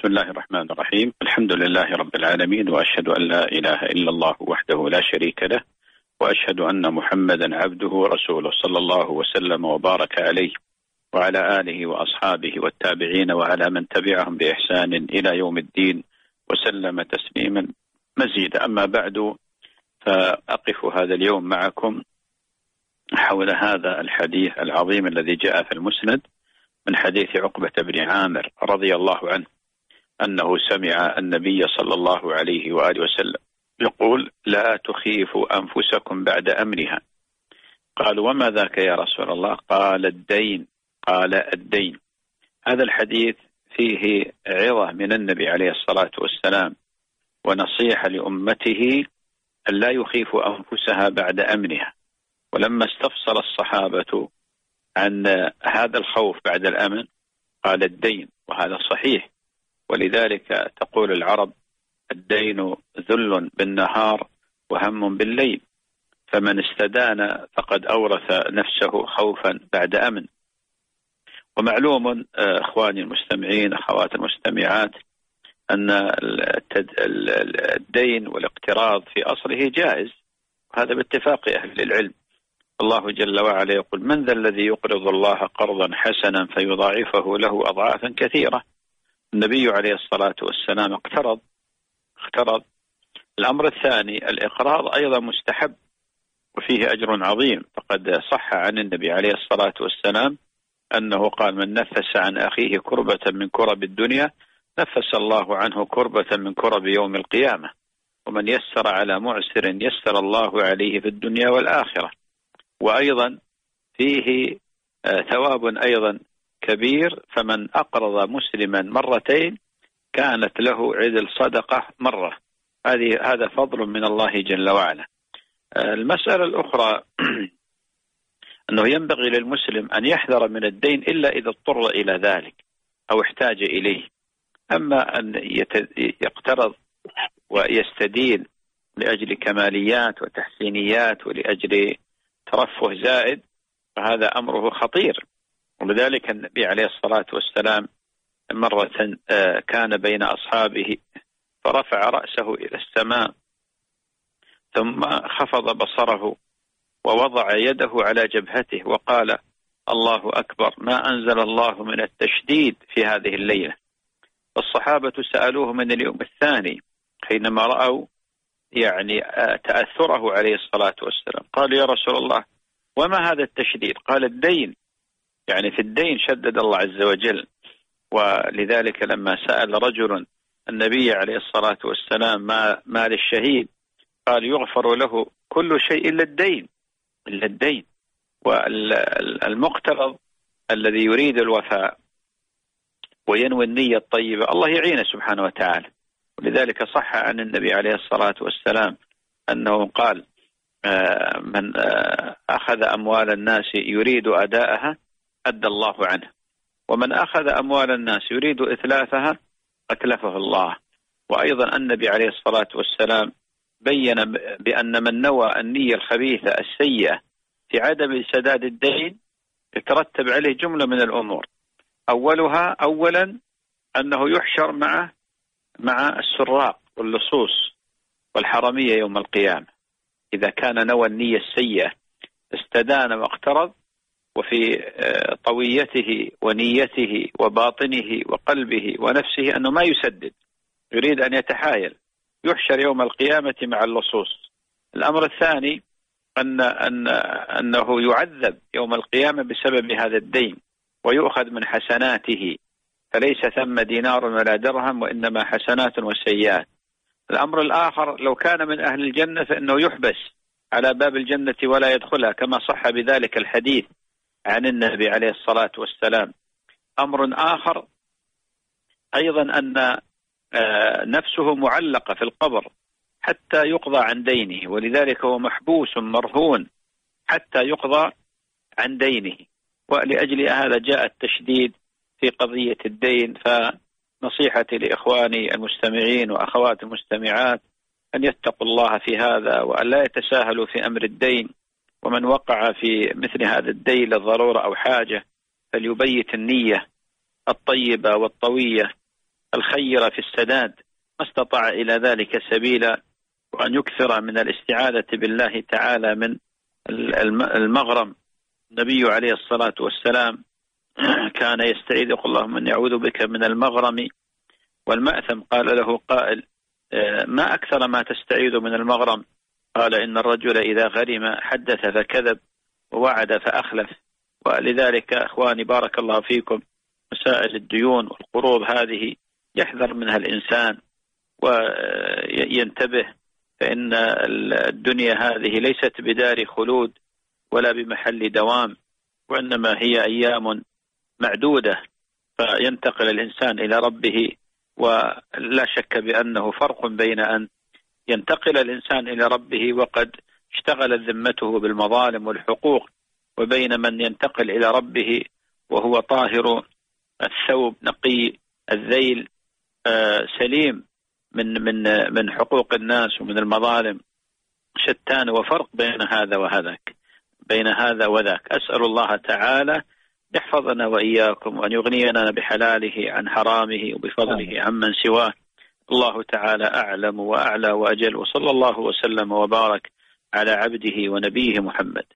بسم الله الرحمن الرحيم. الحمد لله رب العالمين، وأشهد أن لا إله إلا الله وحده لا شريك له، وأشهد أن محمدا عبده ورسوله صلى الله وسلم وبارك عليه وعلى آله وأصحابه والتابعين وعلى من تبعهم بإحسان إلى يوم الدين وسلم تسليما مزيدا. أما بعد، فأقف هذا اليوم معكم حول هذا الحديث العظيم الذي جاء في المسند من حديث عقبة بن عامر رضي الله عنه أنه سمع النبي صلى الله عليه وآله وسلم يقول: لا تخيفوا أنفسكم بعد أمرها. قالوا: وما ذاك يا رسول الله؟ قال: الدين. قال: الدين. هذا الحديث فيه عظة من النبي عليه الصلاة والسلام ونصيحة لأمته أن لا يخيفوا أنفسها بعد أمرها. ولما استفسر الصحابة عن هذا الخوف بعد الأمن قال: الدين. وهذا صحيح، ولذلك تقول العرب: الدين ذل بالنهار وهم بالليل، فمن استدان فقد أورث نفسه خوفا بعد أمن. ومعلوم إخواني المستمعين أخوات المستمعات أن الدين والاقتراض في أصله جائز، وهذا باتفاق أهل العلم. الله جل وعلا يقول: من ذا الذي يقرض الله قرضا حسنا فيضاعفه له أضعافا كثيرة. النبي عليه الصلاة والسلام اقترض. الأمر الثاني، الإقراض أيضا مستحب وفيه أجر عظيم، فقد صح عن النبي عليه الصلاة والسلام أنه قال: من نفس عن أخيه كربة من كرب الدنيا نفس الله عنه كربة من كرب يوم القيامة، ومن يسر على معسر يسر الله عليه في الدنيا والآخرة. وأيضا فيه ثواب أيضا كبير، فمن أقرض مسلما مرتين كانت له عدل صدقة مرة. هذا فضل من الله جل وعلا. المسألة الأخرى أنه ينبغي للمسلم أن يحذر من الدين إلا إذا اضطر إلى ذلك أو احتاج إليه. أما أن يقترض ويستدين لأجل كماليات وتحسينيات ولأجل ترفه زائد فهذا أمره خطير. ولذلك النبي عليه الصلاة والسلام مرة كان بين أصحابه فرفع رأسه إلى السماء ثم خفض بصره ووضع يده على جبهته وقال: الله أكبر، ما أنزل الله من التشديد في هذه الليلة. الصحابة سألوه من اليوم الثاني حينما رأوا تأثره عليه الصلاة والسلام، قالوا: يا رسول الله، وما هذا التشديد؟ قال: الدين. في الدين شدد الله عز وجل. ولذلك لما سأل رجل النبي عليه الصلاة والسلام ما للشهيد قال: يغفر له كل شيء إلا الدين. والمقترض الذي يريد الوفاء وينوي النية الطيبة الله يعينه سبحانه وتعالى. ولذلك صح عن النبي عليه الصلاة والسلام أنه قال: من أخذ أموال الناس يريد أداءها أدى الله عنه، ومن أخذ أموال الناس يريد إتلافها أتلفه الله. وأيضا النبي عليه الصلاة والسلام بين بأن من نوى النية الخبيثة السيئة في عدم سداد الدين يترتب عليه جملة من الأمور. أولا أنه يحشر مع السراق واللصوص والحرمية يوم القيامة. إذا كان نوى النية السيئة استدان واقترض وفي طويته ونيته وباطنه وقلبه ونفسه أنه ما يسدد، يريد أن يتحايل، يحشر يوم القيامة مع اللصوص. الأمر الثاني أنه يعذب يوم القيامة بسبب هذا الدين ويؤخذ من حسناته، فليس ثم دينار ولا درهم وإنما حسنات وسيئات. الأمر الآخر لو كان من أهل الجنة فإنه يحبس على باب الجنة ولا يدخلها، كما صح بذلك الحديث عن النبي عليه الصلاة والسلام. أمر آخر أيضا أن نفسه معلقة في القبر حتى يقضى عن دينه، ولذلك هو محبوس مرهون حتى يقضى عن دينه. ولأجل هذا جاء التشديد في قضية الدين. فنصيحتي لإخواني المستمعين وأخوات المستمعات أن يتقوا الله في هذا وأن لا يتساهلوا في أمر الدين، ومن وقع في مثل هذا الدين للضرورة أو حاجة فليبيت النية الطيبة والطوية الخير في السداد، ما استطاع إلى ذلك سبيلا، وأن يكثر من الاستعاذة بالله تعالى من المغرم. النبي عليه الصلاة والسلام كان يستعيذ، اللهم من يعوذ بك من المغرم والمأثم. قال له قائل: ما أكثر ما تستعيذ من المغرم؟ قال: إن الرجل إذا غرم حدث فكذب ووعد فأخلف. ولذلك أخواني بارك الله فيكم، مسائل الديون والقروض هذه يحذر منها الإنسان وينتبه، فإن الدنيا هذه ليست بدار خلود ولا بمحل دوام، وإنما هي أيام معدودة، فينتقل الإنسان إلى ربه. ولا شك بأنه فرق بين أن ينتقل الإنسان إلى ربه وقد اشتغلت ذمته بالمظالم والحقوق، وبين من ينتقل إلى ربه وهو طاهر الثوب نقي الذيل سليم من حقوق الناس ومن المظالم. شتان وفرق بين هذا وهذاك، بين هذا وذاك. أسأل الله تعالى يحفظنا وإياكم، وأن يغنينا بحلاله عن حرامه وبفضله عمن سواه. الله تعالى أعلم وأعلى وأجل، وصلى الله وسلم وبارك على عبده ونبيه محمد.